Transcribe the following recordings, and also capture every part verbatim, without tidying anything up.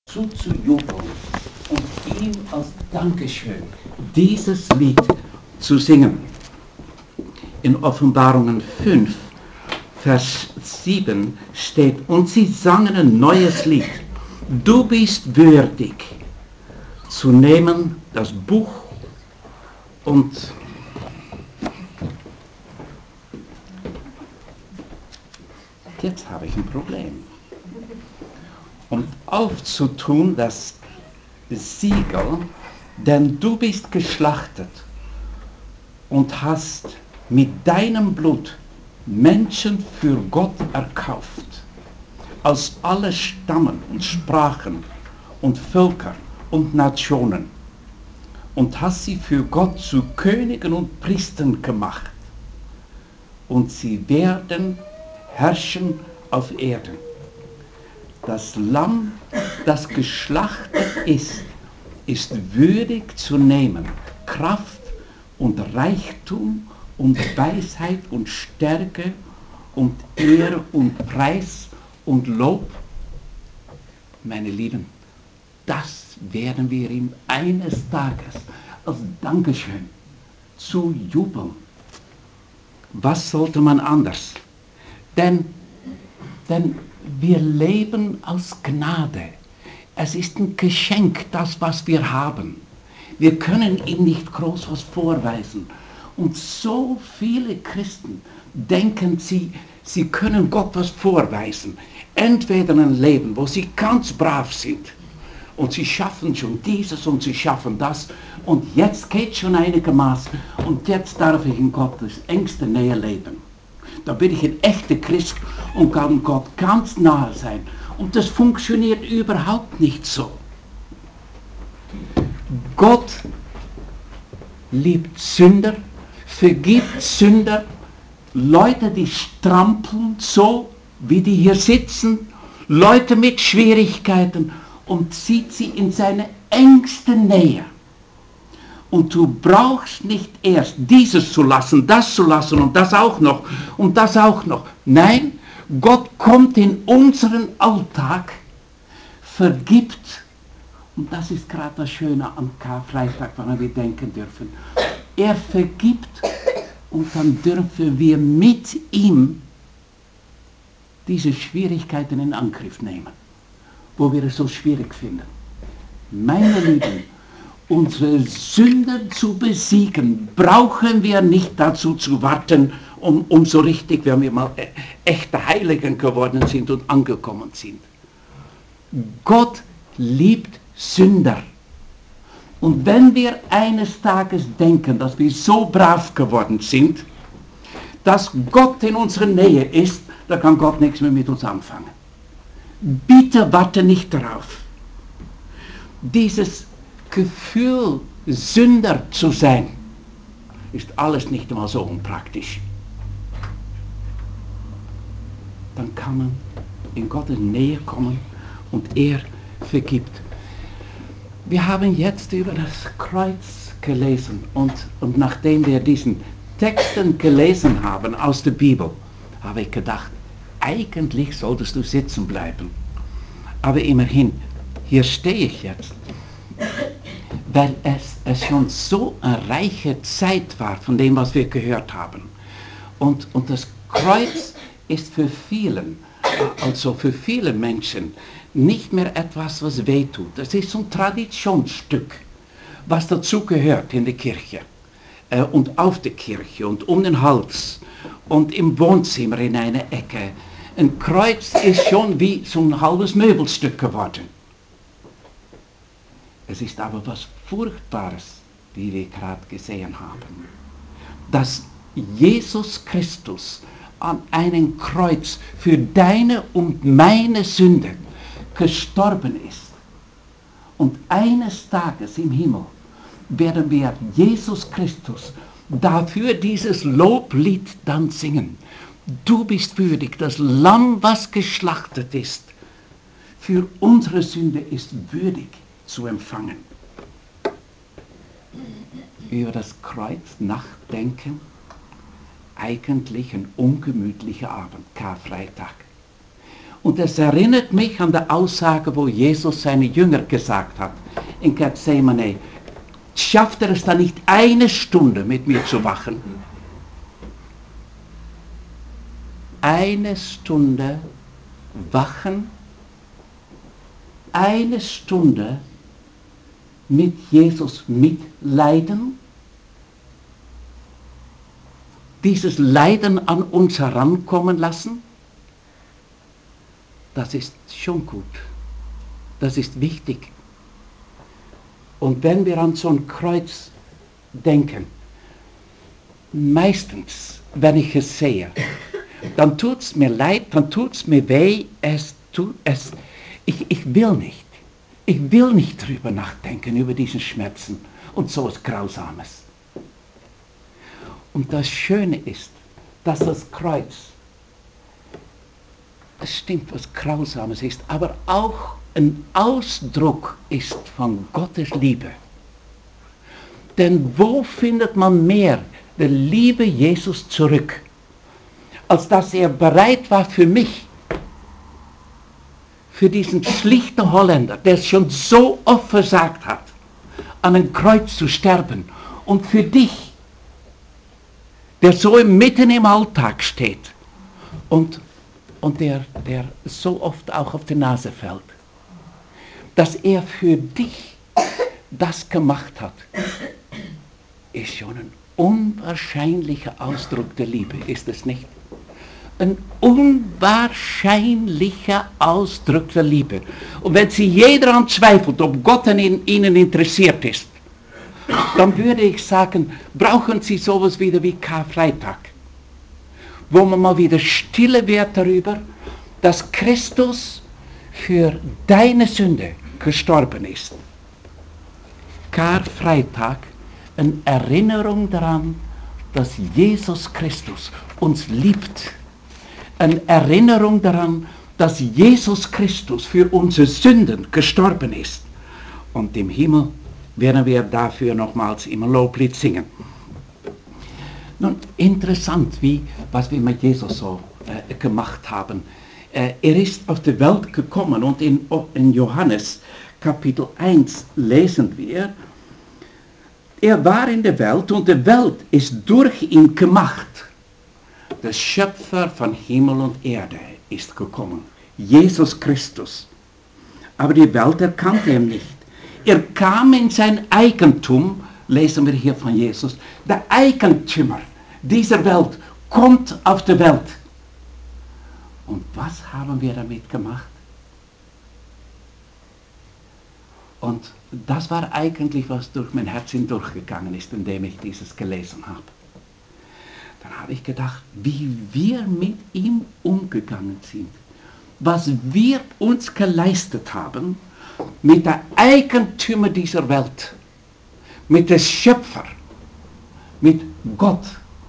zuzujubeln und ihm als Dankeschön dieses Lied zu singen. In Offenbarungen fünf, Vers sieben steht, und sie sangen ein neues Lied. Du bist würdig zu nehmen das Buch und jetzt habe ich ein Problem. Und aufzutun das Siegel, denn du bist geschlachtet und hast mit deinem Blut Menschen für Gott erkauft, aus alle Stammen und Sprachen und Völker und Nationen, und hast sie für Gott zu Königen und Priestern gemacht, und sie werden herrschen auf Erden. Das Lamm, das geschlachtet ist, ist würdig zu nehmen Kraft und Reichtum und Weisheit und Stärke und Ehre und Preis und Lob. Meine Lieben, das werden wir ihm eines Tages als Dankeschön zu jubeln. Was sollte man anders? Denn, denn wir leben aus Gnade. Es ist ein Geschenk, das, was wir haben. Wir können ihm nicht groß was vorweisen. Und so viele Christen denken, sie, sie können Gott was vorweisen. Entweder ein Leben, wo sie ganz brav sind und sie schaffen schon dieses und sie schaffen das und jetzt geht schon einigermaßen und jetzt darf ich in Gottes engste Nähe leben. Da bin ich ein echter Christ und kann Gott ganz nahe sein. Und das funktioniert überhaupt nicht so. Gott liebt Sünder, vergibt Sünder, Leute, die strampeln, so wie die hier sitzen, Leute mit Schwierigkeiten, und zieht sie in seine engste Nähe. Und du brauchst nicht erst dieses zu lassen, das zu lassen und das auch noch und das auch noch. Nein, Gott kommt in unseren Alltag, vergibt. Und das ist gerade das Schöne am Karfreitag, woran wir denken dürfen. Er vergibt und dann dürfen wir mit ihm diese Schwierigkeiten in Angriff nehmen, wo wir es so schwierig finden. Meine Lieben, unsere Sünden zu besiegen, brauchen wir nicht dazu zu warten, um, um so richtig, wenn wir mal echte Heiligen geworden sind und angekommen sind. Gott liebt Sünder. Und wenn wir eines Tages denken, dass wir so brav geworden sind, dass Gott in unserer Nähe ist, dann kann Gott nichts mehr mit uns anfangen. Bitte warte nicht darauf. Dieses Gefühl, Sünder zu sein, ist alles nicht einmal so unpraktisch. Dann kann man in Gottes Nähe kommen und er vergibt. Wir haben jetzt über das Kreuz gelesen und, und nachdem wir diesen Texten gelesen haben aus der Bibel, habe ich gedacht, eigentlich solltest du sitzen bleiben. Aber immerhin, hier stehe ich jetzt, weil es, es schon so eine reiche Zeit war von dem, was wir gehört haben. Und, und das Kreuz ist für vielen, also für viele Menschen, nicht mehr etwas, was wehtut. Es ist so ein Traditionsstück, was dazu gehört in der Kirche äh, und auf der Kirche und um den Hals und im Wohnzimmer in einer Ecke. Ein Kreuz ist schon wie so ein halbes Möbelstück geworden. Es ist aber was Furchtbares, wie wir gerade gesehen haben, dass Jesus Christus an einem Kreuz für deine und meine Sünde gestorben ist. Und eines Tages im Himmel werden wir Jesus Christus dafür dieses Loblied dann singen. Du bist würdig, das Lamm, was geschlachtet ist, für unsere Sünde ist würdig zu empfangen. Über das Kreuz nachdenken, eigentlich ein ungemütlicher Abend, Karfreitag. Und es erinnert mich an die Aussage, wo Jesus seine Jünger gesagt hat, in Gethsemane, schafft er es dann nicht eine Stunde mit mir zu wachen? Eine Stunde wachen, eine Stunde mit Jesus mitleiden, dieses Leiden an uns herankommen lassen, das ist schon gut, das ist wichtig. Und wenn wir an so ein Kreuz denken, meistens, wenn ich es sehe, dann tut es mir leid, dann tut es mir weh, es tut es, ich, ich will nicht, ich will nicht drüber nachdenken, über diesen Schmerzen und so etwas Grausames. Und das Schöne ist, dass das Kreuz, es stimmt, was Grausames ist, aber auch ein Ausdruck ist von Gottes Liebe. Denn wo findet man mehr die Liebe Jesus zurück, als dass er bereit war für mich, für diesen schlichten Holländer, der es schon so oft versagt hat, an einem Kreuz zu sterben, und für dich, der so mitten im Alltag steht und, und der, der so oft auch auf die Nase fällt, dass er für dich das gemacht hat, ist schon ein unwahrscheinlicher Ausdruck der Liebe, ist es nicht? Ein unwahrscheinlicher Ausdruck der Liebe. Und wenn Sie jeder daran zweifelt, ob Gott an Ihnen interessiert ist, dann würde ich sagen, brauchen Sie sowas wieder wie Karfreitag, wo man mal wieder stille wird darüber, dass Christus für deine Sünde gestorben ist. Karfreitag, eine Erinnerung daran, dass Jesus Christus uns liebt. Eine Erinnerung daran, dass Jesus Christus für unsere Sünden gestorben ist. Und im Himmel werden wir dafür nochmals immer Loblied singen. Nun, interessant, wie, was wir mit Jesus so äh, gemacht haben. Äh, er ist auf die Welt gekommen und in, in Johannes Kapitel eins lesen wir, er war in der Welt und die Welt ist durch ihn gemacht. Der Schöpfer von Himmel und Erde ist gekommen, Jesus Christus. Aber die Welt erkannte ihn nicht. Er kam in sein Eigentum, lesen wir hier von Jesus, der Eigentümer dieser Welt kommt auf die Welt. Und was haben wir damit gemacht? Und das war eigentlich, was durch mein Herz hindurchgegangen ist, indem ich dieses gelesen habe. Dann habe ich gedacht, wie wir mit ihm umgegangen sind, was wir uns geleistet haben mit der Eigentümer dieser Welt, mit dem Schöpfer, mit Gott.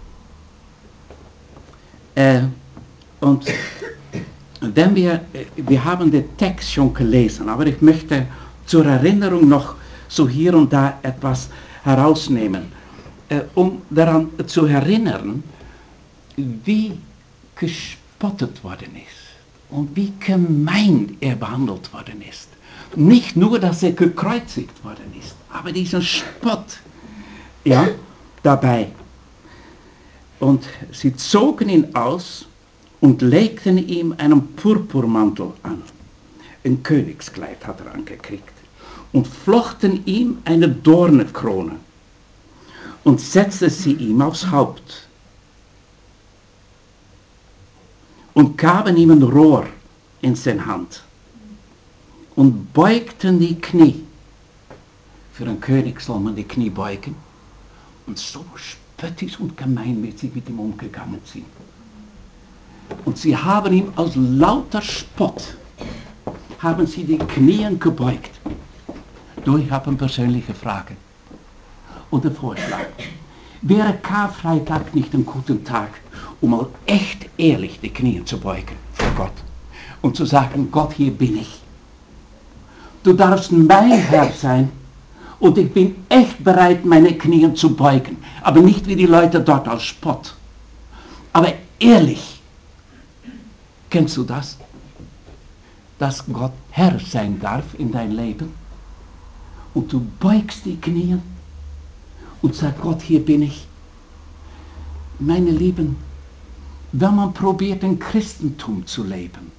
Äh, und wenn wir, wir haben den Text schon gelesen, aber ich möchte zur Erinnerung noch so hier und da etwas herausnehmen, äh, um daran zu erinnern, wie gespottet worden ist und wie gemein er behandelt worden ist. Nicht nur, dass er gekreuzigt worden ist, aber diesen Spott, ja, dabei. Und sie zogen ihn aus und legten ihm einen Purpurmantel an. Ein Königskleid hat er angekriegt. Und flochten ihm eine Dornenkrone und setzten sie ihm aufs Haupt. Und gaben ihm ein Rohr in seine Hand. Und beugten die Knie. Für einen König soll man die Knie beugen. Und so spöttisch und gemeinmäßig mit ihm umgegangen sind. Und sie haben ihm aus lauter Spott, haben sie die Knien gebeugt. Du, ich habe eine persönliche Frage und einen Vorschlag. Wäre Karfreitag nicht ein guter Tag, um mal echt ehrlich die Knie zu beugen vor Gott und zu sagen, Gott, hier bin ich. Du darfst mein Herr sein und ich bin echt bereit, meine Knie zu beugen. Aber nicht wie die Leute dort als Spott. Aber ehrlich. Kennst du das? dass Gott Herr sein darf in dein Leben? Und du beugst die Knie und sagst, Gott, hier bin ich. Meine Lieben, wenn man probiert, im Christentum zu leben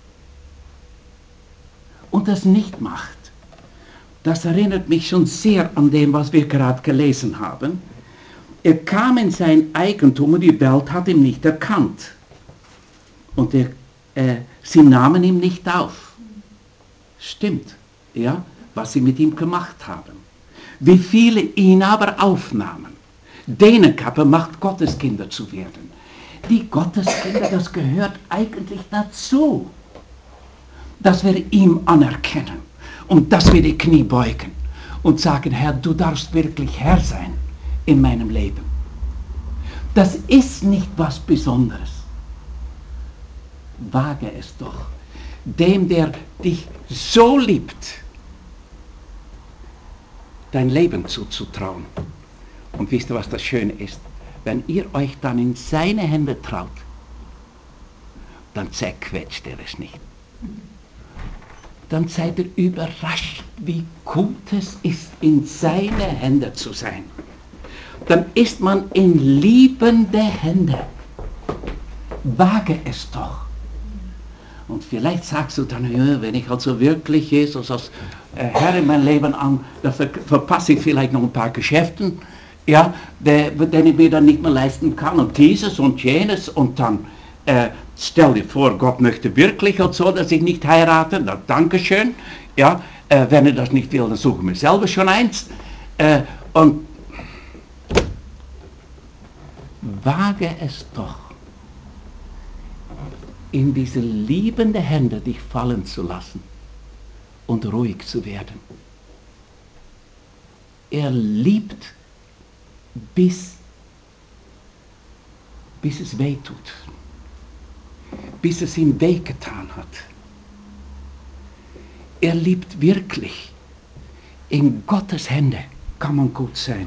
und das nicht macht, das erinnert mich schon sehr an dem, was wir gerade gelesen haben. Er kam in sein Eigentum und die Welt hat ihn nicht erkannt. Und er, äh, sie nahmen ihn nicht auf. Stimmt, ja, was sie mit ihm gemacht haben. Wie viele ihn aber aufnahmen, denen gab er Macht, Gotteskinder zu werden. Die Gotteskinder, das gehört eigentlich dazu, dass wir ihm anerkennen und dass wir die Knie beugen und sagen, Herr, du darfst wirklich Herr sein in meinem Leben. Das ist nicht was Besonderes. Wage es doch, dem, der dich so liebt, dein Leben zuzutrauen. Und wisst ihr, was das Schöne ist? Wenn ihr euch dann in seine Hände traut, dann zerquetscht er es nicht. Dann seid ihr überrascht, wie gut es ist, in seine Hände zu sein. Dann ist man in liebende Hände. Wage es doch. Und vielleicht sagst du dann, ja, wenn ich also wirklich Jesus als äh, Herr in mein Leben an, da ver verpasse ich vielleicht noch ein paar Geschäften, ja, die, die ich mir dann nicht mehr leisten kann und dieses und jenes und dann äh, stell dir vor, Gott möchte wirklich und so, dass ich nicht heirate, na, Dankeschön, ja, äh, wenn er das nicht will, dann suche ich mir selber schon eins äh, und wage es doch, in diese liebende Hände dich fallen zu lassen und ruhig zu werden. Er liebt, bis, bis es weh tut, bis es ihm wehgetan hat. Er liebt wirklich. In Gottes Hände kann man gut sein.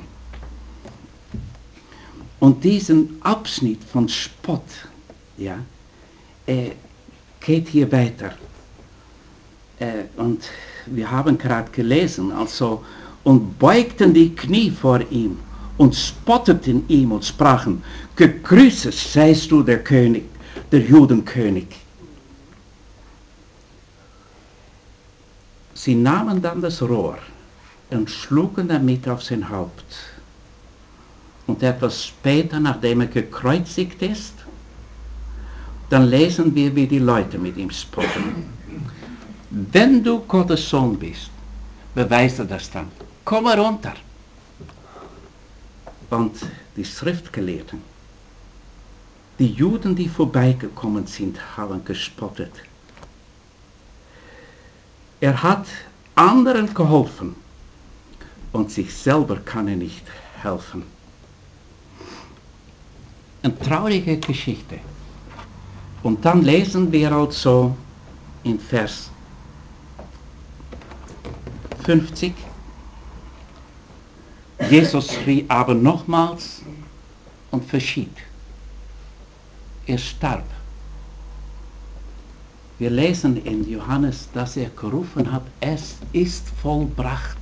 Und diesen Abschnitt von Spott, ja, äh, geht hier weiter. Äh, und wir haben gerade gelesen, also, und beugten die Knie vor ihm und spotteten ihm und sprachen, gegrüßet seist du der König, der Judenkönig. Sie nahmen dann das Rohr und schlugen damit auf sein Haupt. Und etwas später, nachdem er gekreuzigt ist, dann lesen wir, wie die Leute mit ihm spotten. Wenn du Gottes Sohn bist, beweist er das dann. Komm herunter. Und die Schriftgelehrten, die Juden, die vorbeigekommen sind, haben gespottet. Er hat anderen geholfen und sich selber kann er nicht helfen. Eine traurige Geschichte. Und dann lesen wir also in Vers fünfzig. Jesus schrie aber nochmals und verschied. Er starb. Wir lesen in Johannes, dass er gerufen hat, es ist vollbracht.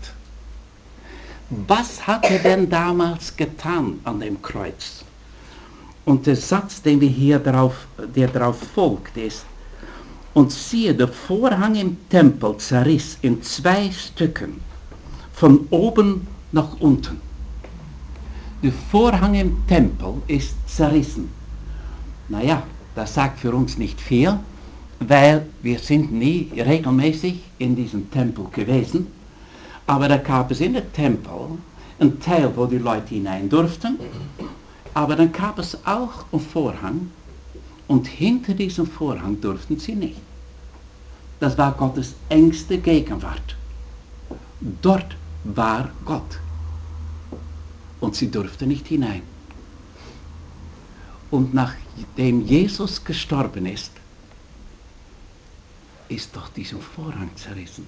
Was hat er denn damals getan an dem Kreuz? Und der Satz, den wir hier drauf, der darauf folgt, ist, und siehe, der Vorhang im Tempel zerriss in zwei Stücken, von oben nach unten. Der Vorhang im Tempel ist zerrissen. Naja, das sagt für uns nicht viel, weil wir sind nie regelmäßig in diesem Tempel gewesen. Aber da gab es in der Tempel einen Teil, wo die Leute hinein durften. Aber dann gab es auch einen Vorhang und hinter diesem Vorhang durften sie nicht. Das war Gottes engste Gegenwart. Dort war Gott. Und sie durften nicht hinein. Und nachdem Jesus gestorben ist, ist doch dieser Vorhang zerrissen.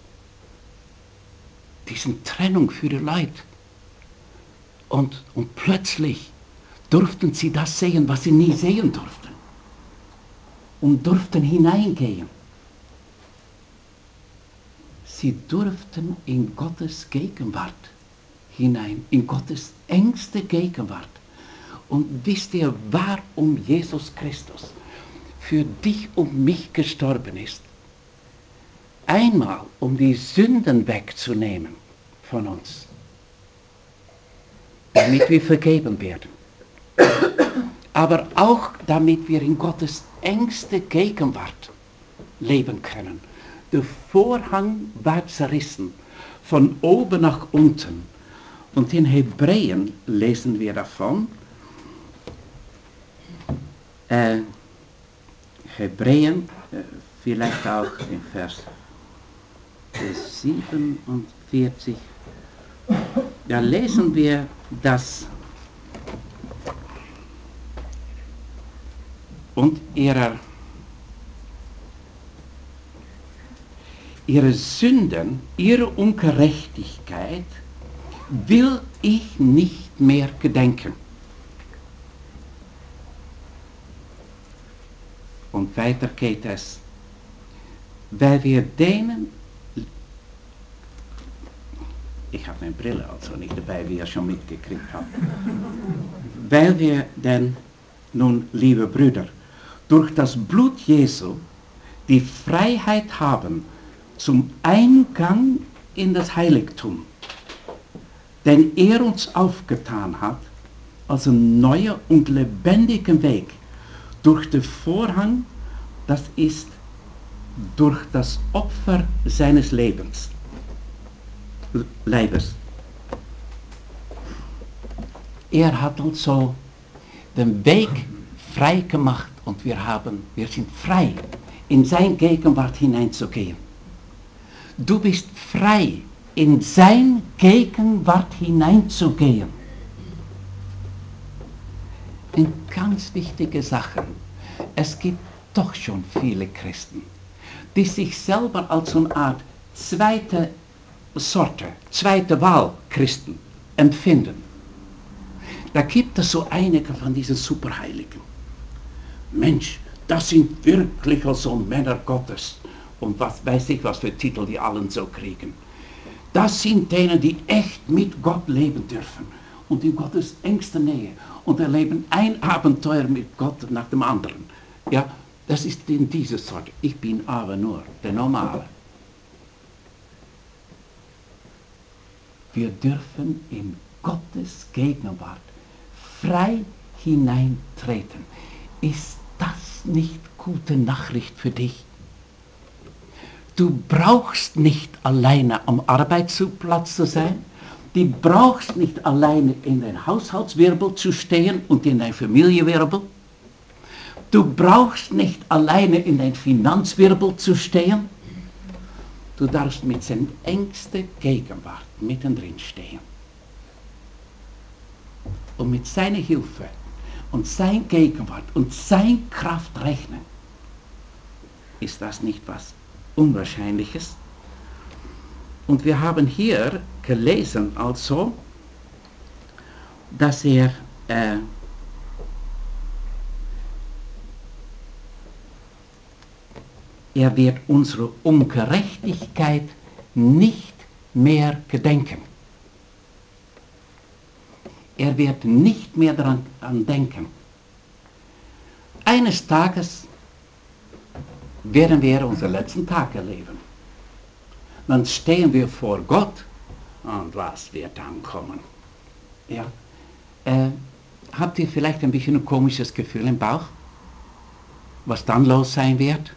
Diese Trennung für die Leute. Und, und plötzlich durften sie das sehen, was sie nie sehen durften. Und durften hineingehen. Sie durften in Gottes Gegenwart hinein, in Gottes engste Gegenwart. Und wisst ihr, warum Jesus Christus für dich und mich gestorben ist? Einmal, um die Sünden wegzunehmen von uns, damit wir vergeben werden. Aber auch damit wir in Gottes engste Gegenwart leben können. Der Vorhang war zerrissen, von oben nach unten. Und in Hebräen lesen wir davon, äh, Hebräen, äh, vielleicht auch in Vers siebenundvierzig, da lesen wir, dass und ihrer, ihre Sünden, ihre Ungerechtigkeit will ich nicht mehr gedenken. Und weiter geht es, weil wir denen, ich habe meine Brille also nicht dabei, wie ihr schon mitgekriegt habt, weil wir denn nun, liebe Brüder, durch das Blut Jesu die Freiheit haben zum Eingang in das Heiligtum, den er uns aufgetan hat, als einen neuen und lebendigen Weg durch den Vorhang, das ist durch das Opfer seines Lebens, Leibes. Er hat also den Weg frei gemacht und wir haben, wir sind frei, in seine Gegenwart hineinzugehen. Du bist frei, in seine Gegenwart hineinzugehen. Eine ganz wichtige Sache. Es gibt doch schon viele Christen, die sich selber als eine Art zweite Sorte, zweite Wahl Christen empfinden. Da gibt es so einige von diesen Superheiligen. Mensch, das sind wirklich so Männer Gottes. Und was weiß ich, was für Titel die allen so kriegen. Das sind denen, die echt mit Gott leben dürfen. Und in Gottes engster Nähe. Und erleben ein Abenteuer mit Gott nach dem anderen. Ja, das ist in dieser Sorte. Ich bin aber nur der Normale. Wir dürfen in Gottes Gegenwart frei hineintreten. Ist das nicht gute Nachricht für dich? Du brauchst nicht alleine am Arbeitsplatz zu sein. Du brauchst nicht alleine in den Haushaltswirbel zu stehen und in dein Familienwirbel. Du brauchst nicht alleine in den Finanzwirbel zu stehen. Du darfst mit seiner engsten Gegenwart mittendrin stehen. Und mit seiner Hilfe und seiner Gegenwart und seiner Kraft rechnen. Ist das nicht was Unwahrscheinliches? Und wir haben hier gelesen also, dass er äh, er wird unsere Ungerechtigkeit nicht mehr gedenken. Er wird nicht mehr daran denken. Eines Tages werden wir unseren letzten Tag erleben. Dann stehen wir vor Gott und was wird dann kommen? Ja. Äh, habt ihr vielleicht ein bisschen ein komisches Gefühl im Bauch, was dann los sein wird?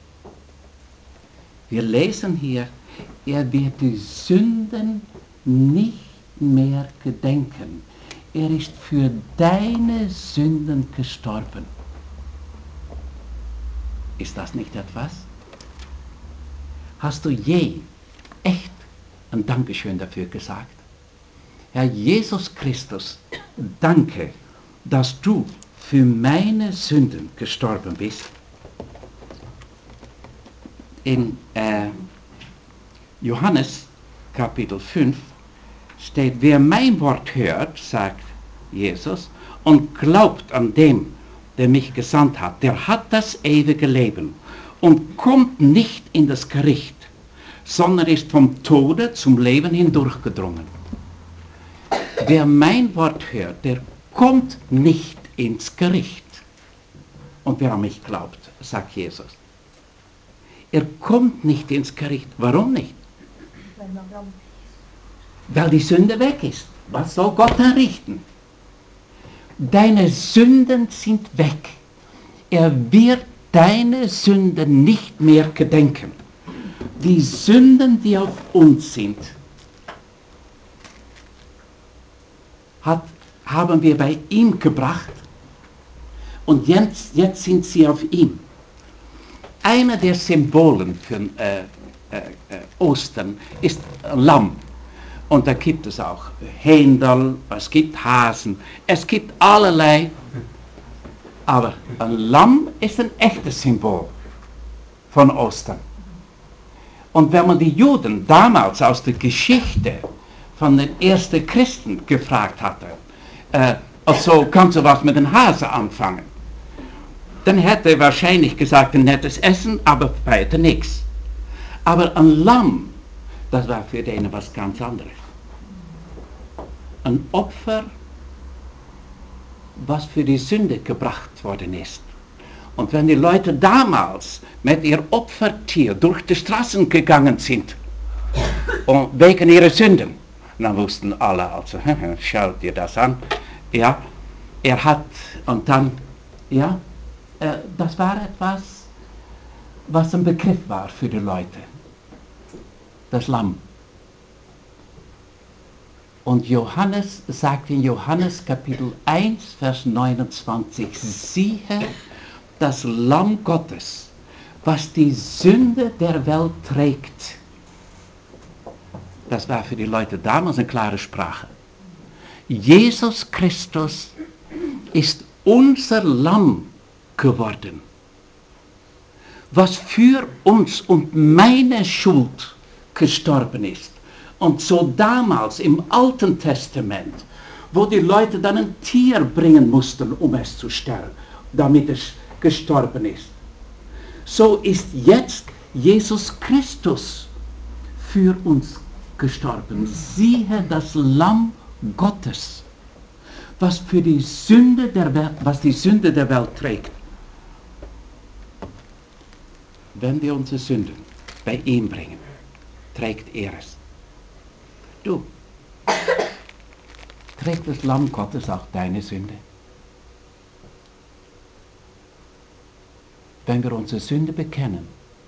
Wir lesen hier, er wird die Sünden nicht mehr gedenken. Er ist für deine Sünden gestorben. Ist das nicht etwas? Hast du je echt ein Dankeschön dafür gesagt? Herr Jesus Christus, danke, dass du für meine Sünden gestorben bist. In äh, Johannes Kapitel fünf steht, wer mein Wort hört, sagt Jesus, und glaubt an dem, der mich gesandt hat, der hat das ewige Leben und kommt nicht in das Gericht, sondern ist vom Tode zum Leben hindurchgedrungen. Wer mein Wort hört, der kommt nicht ins Gericht. Und wer an mich glaubt, sagt Jesus. Er kommt nicht ins Gericht. Warum nicht? Weil die Sünde weg ist. Was soll Gott dann richten? Deine Sünden sind weg. Er wird deine Sünden nicht mehr gedenken. Die Sünden, die auf uns sind, hat, haben wir bei ihm gebracht und jetzt, jetzt sind sie auf ihm. Einer der Symbolen für äh, äh, äh, Ostern ist Lamm. Und da gibt es auch Händel, es gibt Hasen, es gibt allerlei. Aber ein Lamm ist ein echtes Symbol von Ostern. Und wenn man die Juden damals aus der Geschichte von den ersten Christen gefragt hatte, äh, also kannst du was mit dem Hase anfangen, dann hätte er wahrscheinlich gesagt, ein nettes Essen, aber weiter nichts. Aber ein Lamm, das war für den was ganz anderes. Ein Opfer, was für die Sünde gebracht worden ist. Und wenn die Leute damals mit ihr Opfertier durch die Straßen gegangen sind, und wegen ihrer Sünden, dann wussten alle, also, schaut dir das an, ja, er hat, und dann, ja, äh, das war etwas, was ein Begriff war für die Leute, das Lamm. Und Johannes sagt in Johannes Kapitel eins, Vers neunundzwanzig, siehe, das Lamm Gottes, was die Sünde der Welt trägt. Das war für die Leute damals eine klare Sprache. Jesus Christus ist unser Lamm geworden, was für uns und meine Schuld gestorben ist. Und so damals im Alten Testament, wo die Leute dann ein Tier bringen mussten, um es zu sterben, damit es gestorben ist. So ist jetzt Jesus Christus für uns gestorben. Siehe das Lamm Gottes, was für die Sünde der Welt, was die Sünde der Welt trägt. Wenn wir unsere Sünden bei ihm bringen, trägt er es. Du, trägt das Lamm Gottes auch deine Sünde? Wenn wir unsere Sünde bekennen,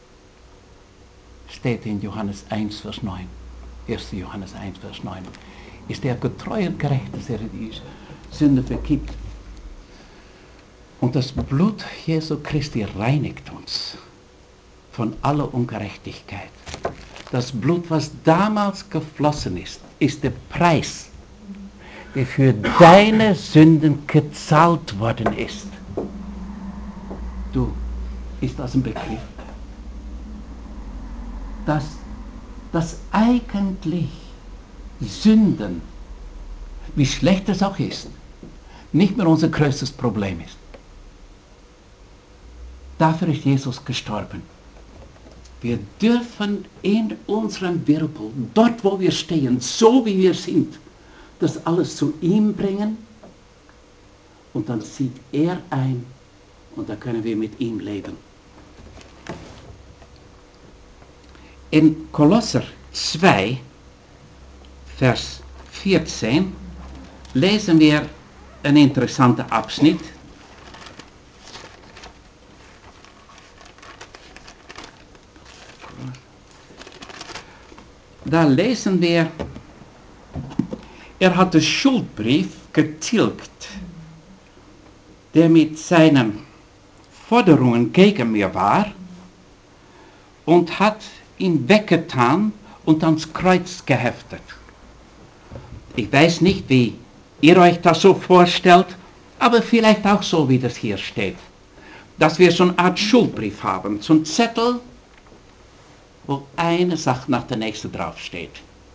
steht in Johannes eins, Vers neun, erster Johannes eins, Vers neun, ist er getreu und gerecht, dass er die Sünde vergibt. Und das Blut Jesu Christi reinigt uns von aller Ungerechtigkeit. Das Blut, was damals geflossen ist, ist der Preis, der für deine Sünden gezahlt worden ist. Du, ist das ein Begriff? Dass, dass eigentlich Sünden, wie schlecht es auch ist, nicht mehr unser größtes Problem ist. Dafür ist Jesus gestorben. Wir dürfen in unserem Wirbel, dort wo wir stehen, so wie wir sind, das alles zu ihm bringen und dann sieht er ein und dann können wir mit ihm leben. In Kolosser zwei, Vers vierzehn, lesen wir einen interessanten Abschnitt. Da lesen wir, er hat den Schuldbrief getilgt, der mit seinen Forderungen gegen mir war, und hat ihn weggetan und ans Kreuz geheftet. Ich weiß nicht, wie ihr euch das so vorstellt, aber vielleicht auch so, wie das hier steht. Dass wir so eine Art Schuldbrief haben, so ein Zettel, wo eine Sache nach der nächsten draufsteht.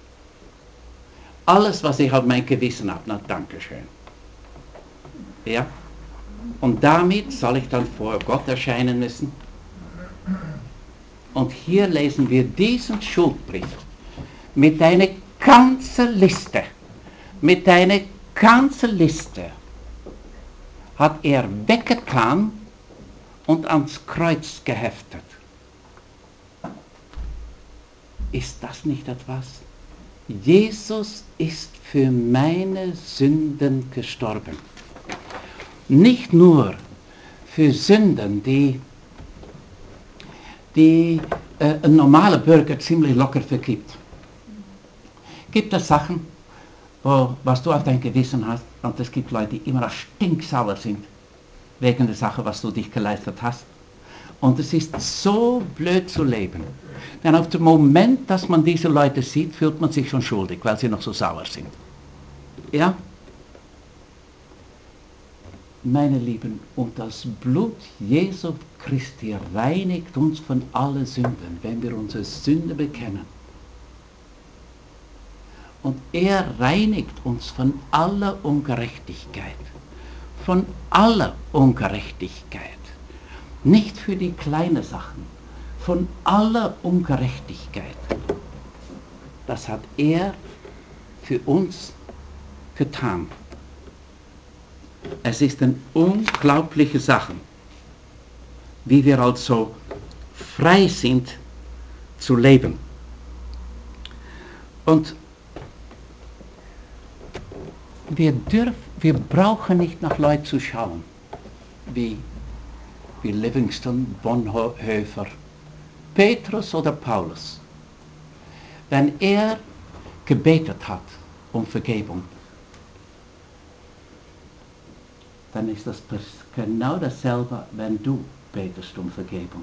Alles, was ich auf mein Gewissen habe, na, Dankeschön. Ja? Und damit soll ich dann vor Gott erscheinen müssen. Und hier lesen wir diesen Schuldbrief mit einer ganzen Liste, mit einer ganzen Liste hat er weggetan und ans Kreuz geheftet. Ist das nicht etwas? Jesus ist für meine Sünden gestorben. Nicht nur für Sünden, die, die äh, ein normaler Bürger ziemlich locker vergibt. Gibt es Sachen, wo, was du auf dein Gewissen hast, und es gibt Leute, die immer noch stinksauer sind, wegen der Sache, was du dich geleistet hast. Und es ist so blöd zu leben. Denn auf dem Moment, dass man diese Leute sieht, fühlt man sich schon schuldig, weil sie noch so sauer sind. Ja? Meine Lieben, und das Blut Jesu Christi reinigt uns von allen Sünden, wenn wir unsere Sünde bekennen. Und er reinigt uns von aller Ungerechtigkeit. Von aller Ungerechtigkeit. Nicht für die kleinen Sachen, von aller Ungerechtigkeit. Das hat er für uns getan. Es ist eine unglaubliche Sache, wie wir also frei sind zu leben. Und wir dürfen, wir brauchen nicht nach Leuten zu schauen, wie wie Livingston, Bonhoeffer, Petrus oder Paulus. Wenn er gebetet hat um Vergebung, dann ist das genau dasselbe, wenn du betest um Vergebung.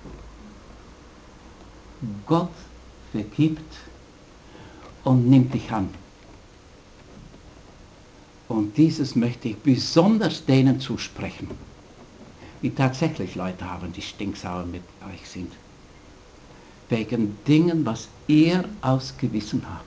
Gott vergibt und nimmt dich an. Und dieses möchte ich besonders denen zusprechen, die tatsächlich Leute haben, die stinksauer mit euch sind. Wegen Dingen, was ihr aus Gewissen habt.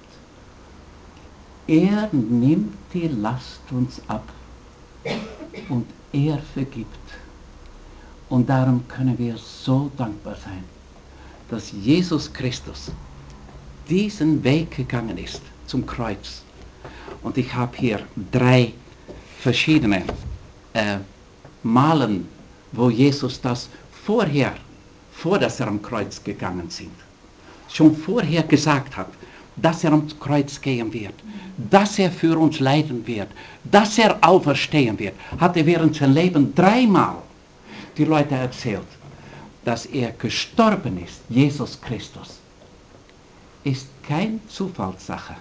Er nimmt die Last uns ab und er vergibt. Und darum können wir so dankbar sein, dass Jesus Christus diesen Weg gegangen ist zum Kreuz. Und ich habe hier drei verschiedene äh, Malen, wo Jesus das vorher, vor dass er am Kreuz gegangen sind, schon vorher gesagt hat, dass er am Kreuz gehen wird, dass er für uns leiden wird, dass er auferstehen wird, hat er während seinem Leben dreimal die Leute erzählt, dass er gestorben ist, Jesus Christus, ist keine Zufallssache.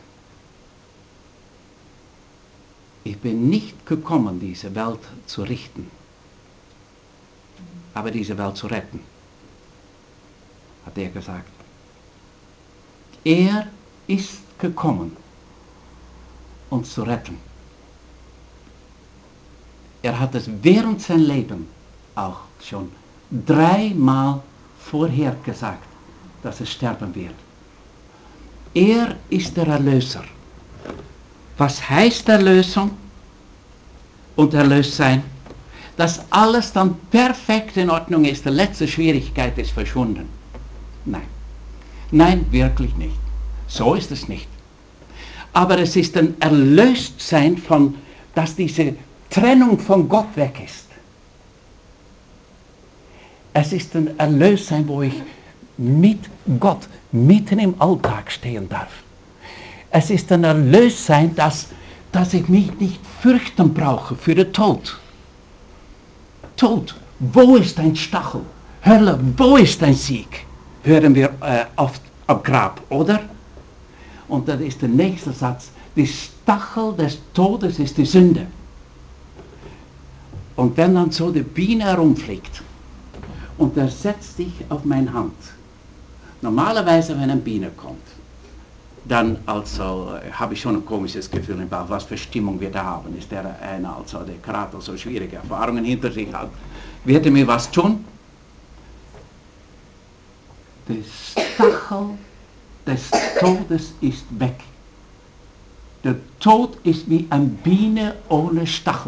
Ich bin nicht gekommen, diese Welt zu richten, aber diese Welt zu retten, hat er gesagt. Er ist gekommen, uns zu retten. Er hat es während seinem Leben auch schon dreimal vorher gesagt, dass er sterben wird. Er ist der Erlöser. Was heißt Erlösung und erlöst sein? Dass alles dann perfekt in Ordnung ist, die letzte Schwierigkeit ist verschwunden. Nein. Nein, wirklich nicht. So ist es nicht. Aber es ist ein Erlöstsein von, dass diese Trennung von Gott weg ist. Es ist ein Erlöstsein, wo ich mit Gott mitten im Alltag stehen darf. Es ist ein Erlöstsein, dass, dass ich mich nicht fürchten brauche für den Tod. Tod, wo ist dein Stachel? Hölle, wo ist dein Sieg? Hören wir äh, oft am Grab, oder? Und dann ist der nächste Satz, die Stachel des Todes ist die Sünde. Und wenn dann so die Biene herumfliegt und er setzt sich auf meine Hand, normalerweise wenn eine Biene kommt, dann also äh, habe ich schon ein komisches Gefühl im Bauch, was für Stimmung wir da haben. Ist der einer, also der gerade so schwierige Erfahrungen hinter sich hat, wird er mir was tun? Der Stachel des Todes ist weg. Der Tod ist wie eine Biene ohne Stachel.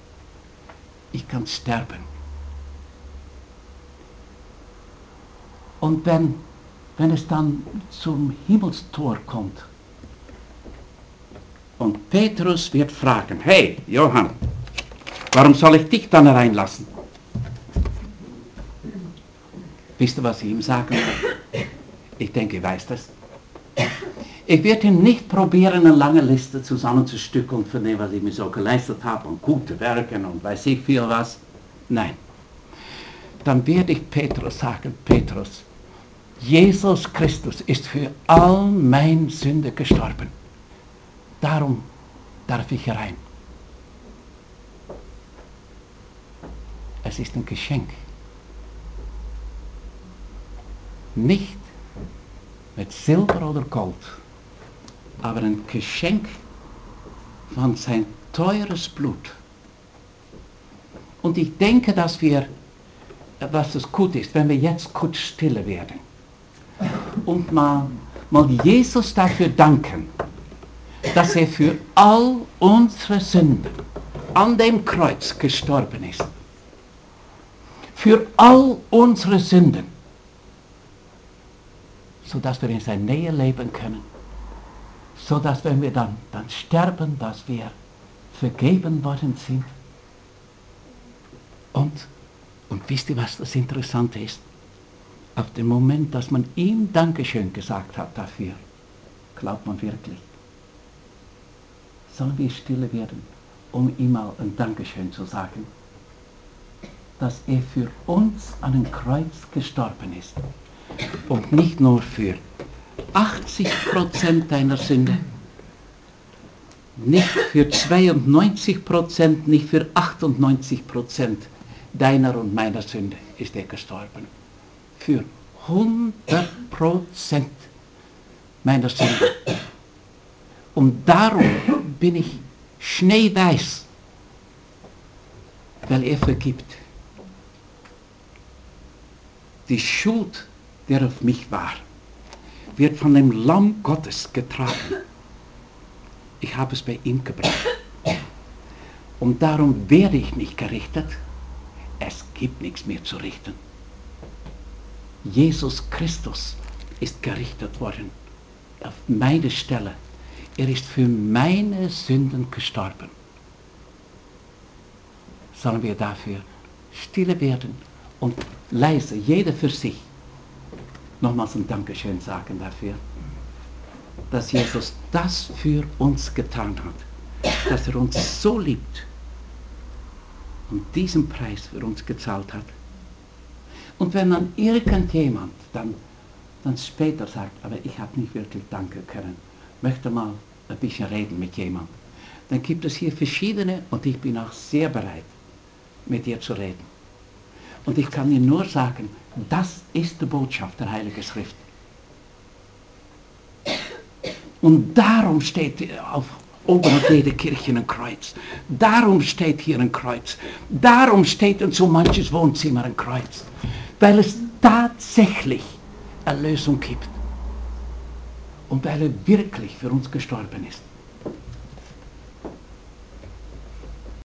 Ich kann sterben. Und wenn, wenn es dann zum Himmelstor kommt und Petrus wird fragen, hey Johann, warum soll ich dich dann reinlassen? Wisst ihr, was ich ihm sagen will? Ich denke, ich weiß das. Ich werde ihm nicht probieren, eine lange Liste zusammenzustückeln von dem, was ich mir so geleistet habe und gute Werke und weiß ich viel was. Nein. Dann werde ich Petrus sagen, Petrus, Jesus Christus ist für all meine Sünde gestorben. Darum darf ich herein. Es ist ein Geschenk. Nicht mit Silber oder Gold, aber ein Geschenk von sein teures Blut. Und ich denke, dass wir, was es gut ist, wenn wir jetzt kurz stille werden und mal, mal Jesus dafür danken, dass er für all unsere Sünden an dem Kreuz gestorben ist. Für all unsere Sünden, sodass wir in seiner Nähe leben können. So dass wenn wir dann, dann sterben, dass wir vergeben worden sind. Und, und wisst ihr, was das Interessante ist? Auf den Moment, dass man ihm Dankeschön gesagt hat dafür, glaubt man wirklich. Sollen wir stille werden, um ihm mal ein Dankeschön zu sagen? Dass er für uns an dem Kreuz gestorben ist. Und nicht nur für achtzig Prozent deiner Sünde, nicht für zweiundneunzig Prozent, nicht für achtundneunzig Prozent deiner und meiner Sünde ist er gestorben. Für hundert Prozent meiner Sünde. Und darum bin ich schneeweiß, weil er vergibt. Die Schuld, der auf mich war, wird von dem Lamm Gottes getragen. Ich habe es bei ihm gebracht. Und darum werde ich nicht gerichtet. Es gibt nichts mehr zu richten. Jesus Christus ist gerichtet worden auf meine Stelle. Er ist für meine Sünden gestorben. Sollen wir dafür stille werden und leise, jeder für sich, nochmals ein Dankeschön sagen dafür, dass Jesus das für uns getan hat, dass er uns so liebt und diesen Preis für uns gezahlt hat. Und wenn dann irgendjemand dann, dann später sagt, aber ich habe nicht wirklich danken können, möchte mal ein bisschen reden mit jemandem, dann gibt es hier verschiedene und ich bin auch sehr bereit, mit dir zu reden. Und ich kann dir nur sagen, das ist die Botschaft der Heiligen Schrift. Und darum steht auf oben auf jeder Kirche ein Kreuz. Darum steht hier ein Kreuz. Darum steht in so manches Wohnzimmer ein Kreuz. Weil es tatsächlich Erlösung gibt. Und weil er wirklich für uns gestorben ist.